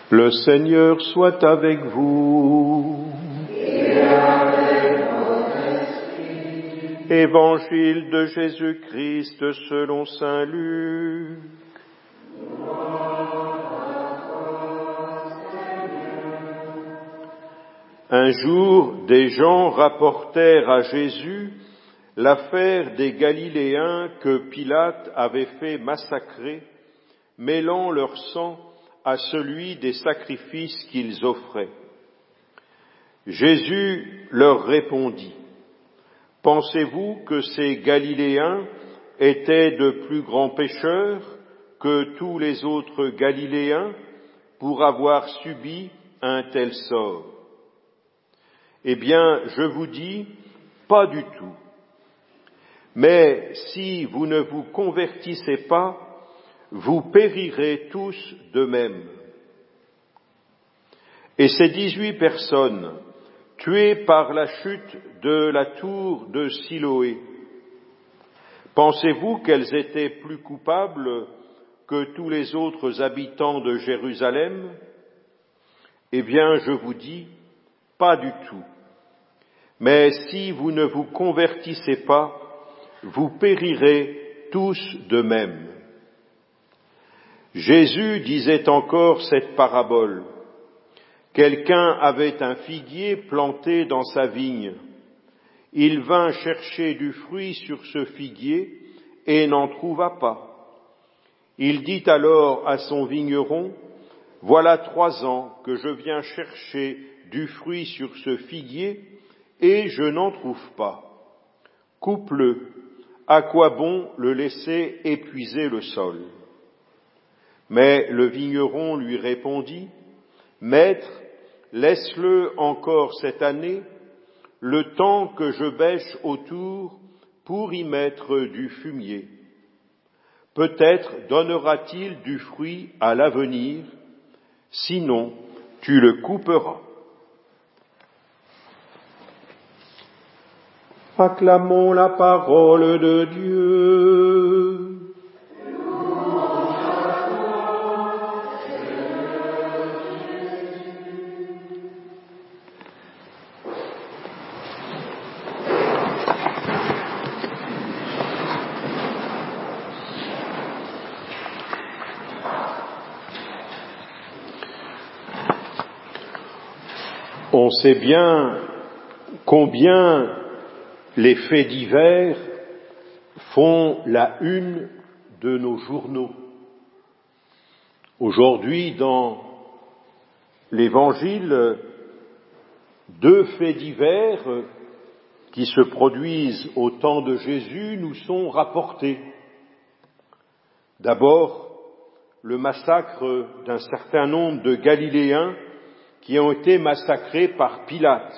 Le Seigneur soit avec vous. Et avec votre esprit. Évangile de Jésus-Christ selon saint Luc. Un jour, des gens rapportèrent à Jésus l'affaire des Galiléens que Pilate avait fait massacrer, mêlant leur sang à celui des sacrifices qu'ils offraient. Jésus leur répondit: « Pensez-vous que ces Galiléens étaient de plus grands pécheurs que tous les autres Galiléens pour avoir subi un tel sort? Eh bien, je vous dis, pas du tout. Mais si vous ne vous convertissez pas, vous périrez tous de même. » Et ces 18 personnes, tuées par la chute de la tour de Siloé, pensez-vous qu'elles étaient plus coupables que tous les autres habitants de Jérusalem? Eh bien, je vous dis, pas du tout. Mais si vous ne vous convertissez pas, vous périrez tous de même. Jésus disait encore cette parabole. Quelqu'un avait un figuier planté dans sa vigne. Il vint chercher du fruit sur ce figuier et n'en trouva pas. Il dit alors à son vigneron: « Voilà 3 ans que je viens chercher du fruit sur ce figuier et je n'en trouve pas. Coupe-le, à quoi bon le laisser épuiser le sol ?» Mais le vigneron lui répondit: « Maître, laisse-le encore cette année, le temps que je bêche autour pour y mettre du fumier. Peut-être donnera-t-il du fruit à l'avenir, sinon tu le couperas. » Acclamons la parole de Dieu. On sait bien combien les faits divers font la une de nos journaux. Aujourd'hui, dans l'Évangile, 2 faits divers qui se produisent au temps de Jésus nous sont rapportés. D'abord, le massacre d'un certain nombre de Galiléens qui ont été massacrés par Pilate.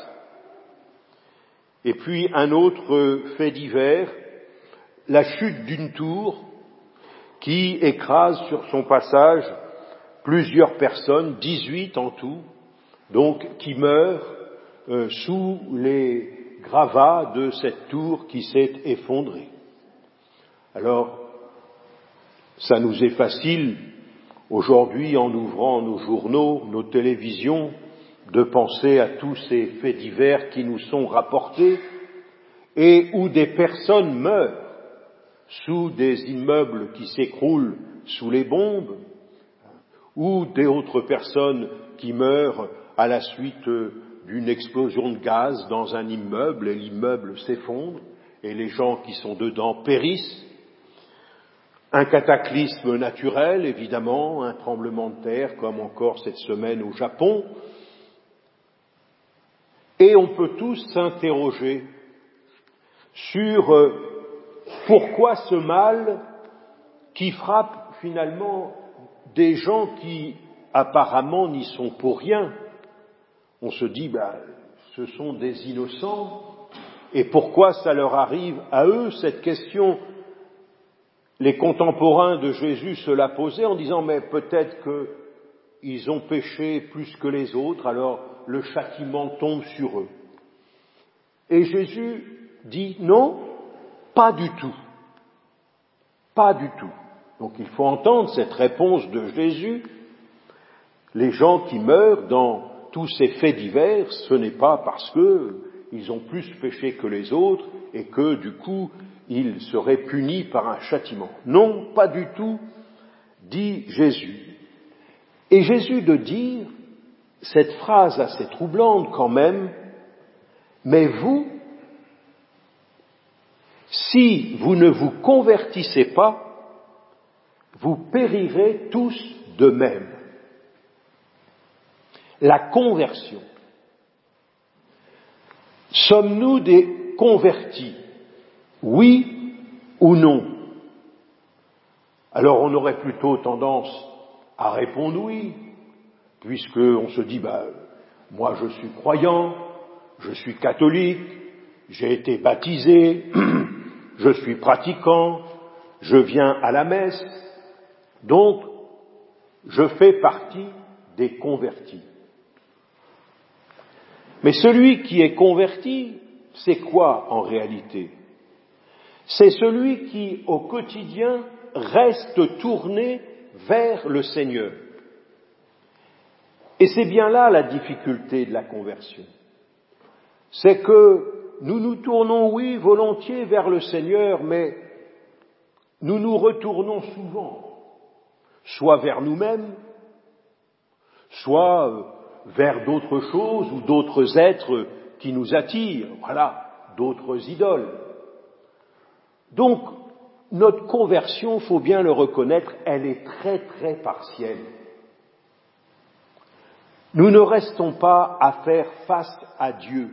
Et puis un autre fait divers, la chute d'une tour qui écrase sur son passage plusieurs personnes, 18 en tout, donc qui meurent sous les gravats de cette tour qui s'est effondrée. Alors, ça nous est facile aujourd'hui, en ouvrant nos journaux, nos télévisions, de penser à tous ces faits divers qui nous sont rapportés et où des personnes meurent sous des immeubles qui s'écroulent sous les bombes, ou d'autres personnes qui meurent à la suite d'une explosion de gaz dans un immeuble et l'immeuble s'effondre et les gens qui sont dedans périssent. Un cataclysme naturel, évidemment, un tremblement de terre, comme encore cette semaine au Japon. Et on peut tous s'interroger sur pourquoi ce mal qui frappe finalement des gens qui apparemment n'y sont pour rien. On se dit, ce sont des innocents, et pourquoi ça leur arrive à eux, cette question? Les contemporains de Jésus se la posaient en disant, mais peut-être qu'ils ont péché plus que les autres, alors le châtiment tombe sur eux. Et Jésus dit, non, pas du tout. Pas du tout. Donc il faut entendre cette réponse de Jésus. Les gens qui meurent dans tous ces faits divers, ce n'est pas parce qu'ils ont plus péché que les autres et que, du coup, ils seraient punis par un châtiment. Non, pas du tout, dit Jésus. Et Jésus de dire cette phrase assez troublante quand même, mais vous, si vous ne vous convertissez pas, vous périrez tous de même. La conversion. Sommes-nous des convertis? Oui ou non? Alors on aurait plutôt tendance à répondre oui, puisqu'on se dit, moi je suis croyant, je suis catholique, j'ai été baptisé, je suis pratiquant, je viens à la messe, donc je fais partie des convertis. Mais celui qui est converti, c'est quoi en réalité? C'est celui qui, au quotidien, reste tourné vers le Seigneur. Et c'est bien là la difficulté de la conversion. C'est que nous nous tournons, oui, volontiers vers le Seigneur, mais nous nous retournons souvent, soit vers nous-mêmes, soit vers d'autres choses ou d'autres êtres qui nous attirent, voilà, d'autres idoles. Donc, notre conversion, faut bien le reconnaître, elle est très très partielle. Nous ne restons pas à faire face à Dieu,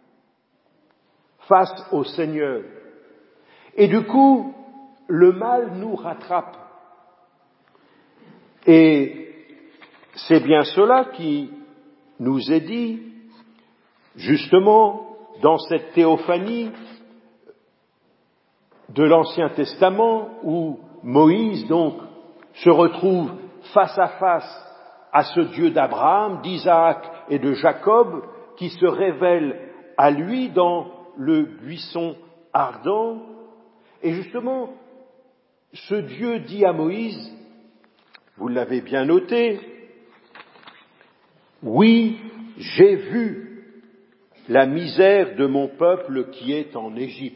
face au Seigneur. Et du coup, le mal nous rattrape. Et c'est bien cela qui nous est dit, justement, dans cette théophanie de l'Ancien Testament, où Moïse, donc, se retrouve face à face à ce Dieu d'Abraham, d'Isaac et de Jacob, qui se révèle à lui dans le buisson ardent. Et justement, ce Dieu dit à Moïse, vous l'avez bien noté, oui, j'ai vu la misère de mon peuple qui est en Égypte.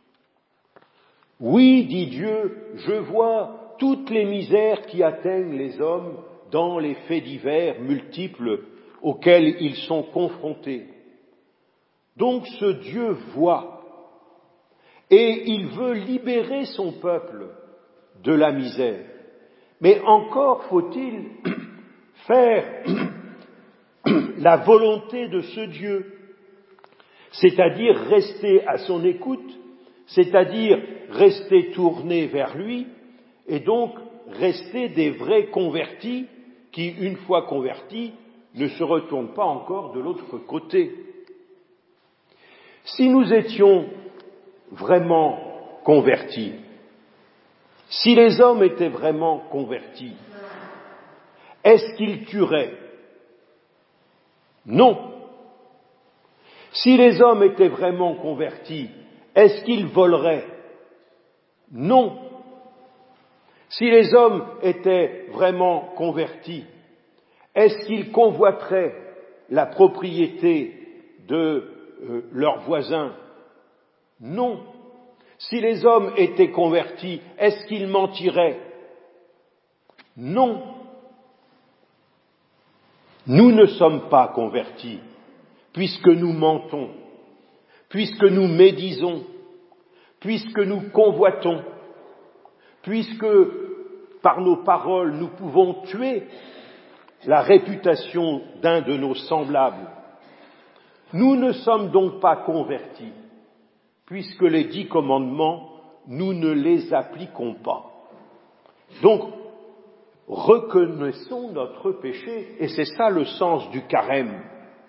Oui, dit Dieu, je vois toutes les misères qui atteignent les hommes dans les faits divers multiples auxquels ils sont confrontés. Donc ce Dieu voit et il veut libérer son peuple de la misère. Mais encore faut-il faire la volonté de ce Dieu, c'est-à-dire rester à son écoute, c'est-à-dire rester tourné vers lui, et donc rester des vrais convertis qui, une fois convertis, ne se retournent pas encore de l'autre côté. Si nous étions vraiment convertis, si les hommes étaient vraiment convertis, est-ce qu'ils tueraient? Non. Si les hommes étaient vraiment convertis, est-ce qu'ils voleraient? Non. Si les hommes étaient vraiment convertis, est-ce qu'ils convoiteraient la propriété de leurs voisins? Non. Si les hommes étaient convertis, est-ce qu'ils mentiraient? Non. Nous ne sommes pas convertis, puisque nous mentons, puisque nous médisons, puisque nous convoitons, puisque par nos paroles nous pouvons tuer la réputation d'un de nos semblables. Nous ne sommes donc pas convertis, puisque les 10 commandements, nous ne les appliquons pas. Donc, reconnaissons notre péché, et c'est ça le sens du carême.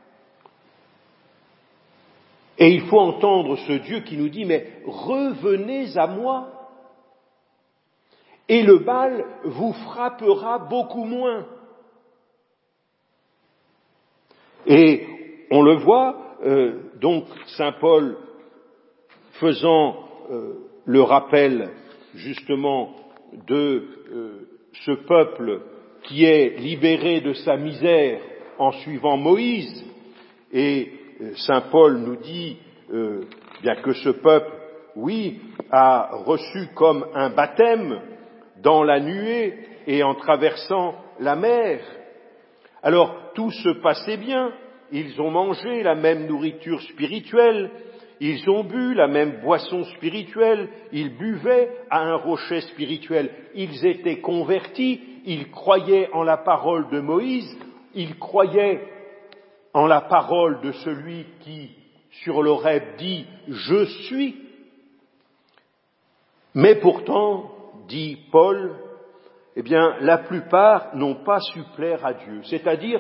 Et il faut entendre ce Dieu qui nous dit, mais revenez à moi, et le mal vous frappera beaucoup moins. Et on le voit, donc saint Paul faisant le rappel justement de ce peuple qui est libéré de sa misère en suivant Moïse. Et saint Paul nous dit bien que ce peuple, oui, a reçu comme un baptême dans la nuée et en traversant la mer. Alors tout se passait bien, ils ont mangé la même nourriture spirituelle, ils ont bu la même boisson spirituelle, ils buvaient à un rocher spirituel, ils étaient convertis, ils croyaient en la parole de Moïse, ils croyaient en la parole de celui qui, sur l'Horeb, dit « Je suis ». Mais pourtant, dit Paul, eh bien, la plupart n'ont pas su plaire à Dieu. C'est-à-dire,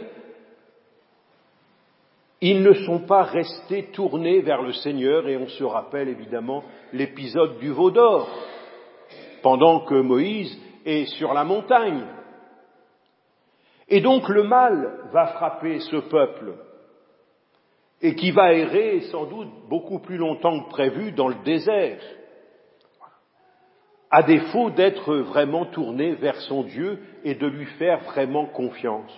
ils ne sont pas restés tournés vers le Seigneur, et on se rappelle évidemment l'épisode du veau d'or, pendant que Moïse est sur la montagne. Et donc le mal va frapper ce peuple, et qui va errer sans doute beaucoup plus longtemps que prévu dans le désert, à défaut d'être vraiment tourné vers son Dieu et de lui faire vraiment confiance.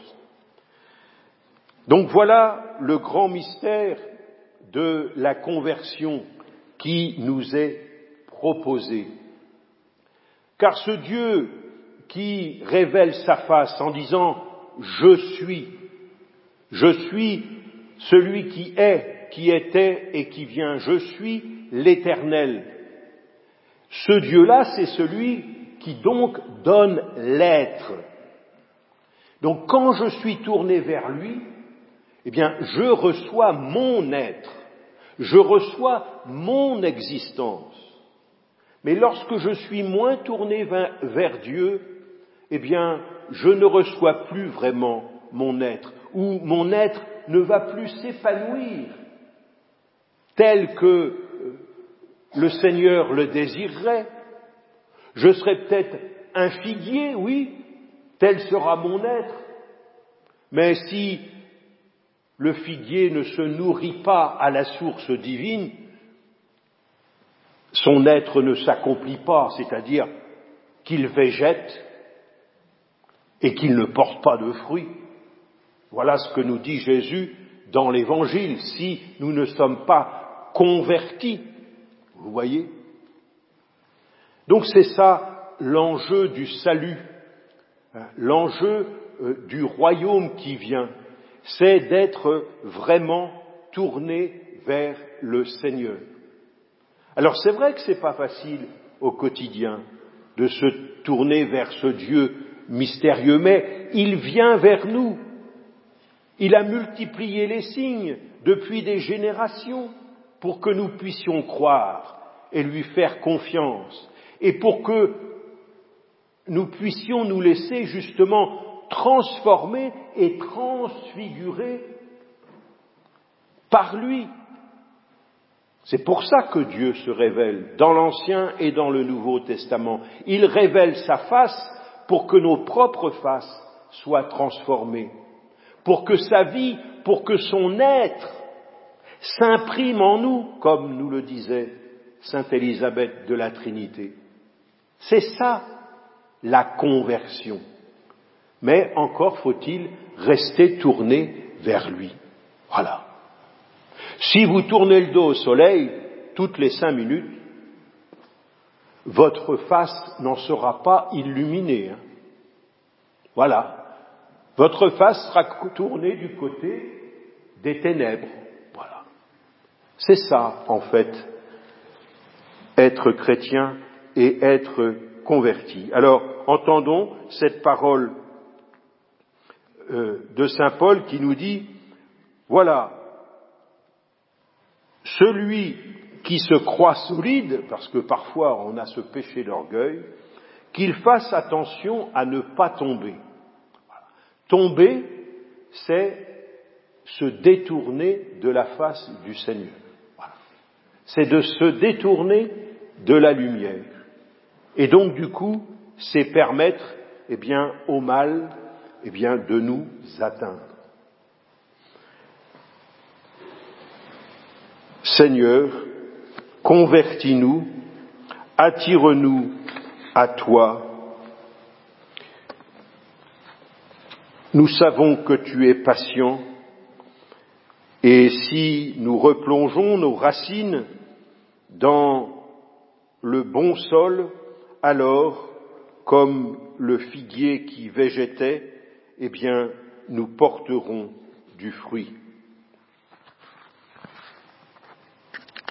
Donc voilà le grand mystère de la conversion qui nous est proposé. Car ce Dieu qui révèle sa face en disant « Je suis celui qui est, qui était et qui vient, je suis l'Éternel ». Ce Dieu-là, c'est celui qui donc donne l'être. Donc quand je suis tourné vers lui, eh bien je reçois mon être, je reçois mon existence. Mais lorsque je suis moins tourné vers Dieu, eh bien je ne reçois plus vraiment mon être, ou mon être ne va plus s'épanouir tel que le Seigneur le désirerait. Je serai peut-être un figuier, oui, tel sera mon être. Mais si le figuier ne se nourrit pas à la source divine, son être ne s'accomplit pas, c'est-à-dire qu'il végète et qu'il ne porte pas de fruits. Voilà ce que nous dit Jésus dans l'Évangile, si nous ne sommes pas convertis. Vous voyez ? Donc c'est ça l'enjeu du salut, l'enjeu du royaume qui vient, c'est d'être vraiment tourné vers le Seigneur. Alors c'est vrai que c'est pas facile au quotidien de se tourner vers ce Dieu mystérieux, mais il vient vers nous. Il a multiplié les signes depuis des générations pour que nous puissions croire et lui faire confiance, et pour que nous puissions nous laisser justement transformer et transfigurer par lui. C'est pour ça que Dieu se révèle dans l'Ancien et dans le Nouveau Testament. Il révèle sa face pour que nos propres faces soient transformées, pour que sa vie, pour que son être s'imprime en nous, comme nous le disait sainte Élisabeth de la Trinité. C'est ça, la conversion. Mais encore faut-il rester tourné vers lui. Voilà. Si vous tournez le dos au soleil toutes les 5 minutes, votre face n'en sera pas illuminée. Voilà. Votre face sera tournée du côté des ténèbres. Voilà. C'est ça, en fait, être chrétien et être converti. Alors, entendons cette parole de saint Paul qui nous dit, voilà, celui qui se croit solide, parce que parfois on a ce péché d'orgueil, qu'il fasse attention à ne pas tomber. Voilà. Tomber, c'est se détourner de la face du Seigneur. Voilà. C'est de se détourner de la lumière. Et donc, du coup, c'est permettre, au mal, de nous atteindre. Seigneur, convertis-nous, attire-nous à toi. Nous savons que tu es patient, et si nous replongeons nos racines dans le bon sol, alors, comme le figuier qui végétait, eh bien, nous porterons du fruit.